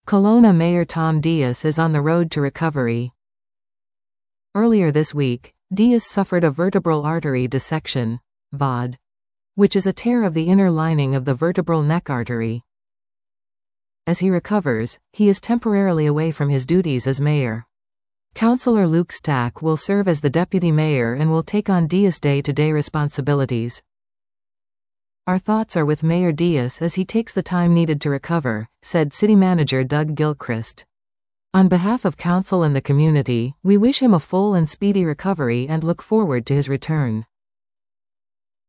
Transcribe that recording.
Kelowna Mayor Tom Dias is on the road to recovery. Earlier this week, Dias suffered a vertebral artery dissection, VAD, which is a tear of the inner lining of the vertebral neck artery. As he recovers, he is temporarily away from his duties as mayor. Councillor Luke Stack will serve as the deputy mayor and will take on Dias' day-to-day responsibilities. Our thoughts are with Mayor Dias as he takes the time needed to recover, said City Manager Doug Gilchrist. On behalf of council and the community, we wish him a full and speedy recovery and look forward to his return.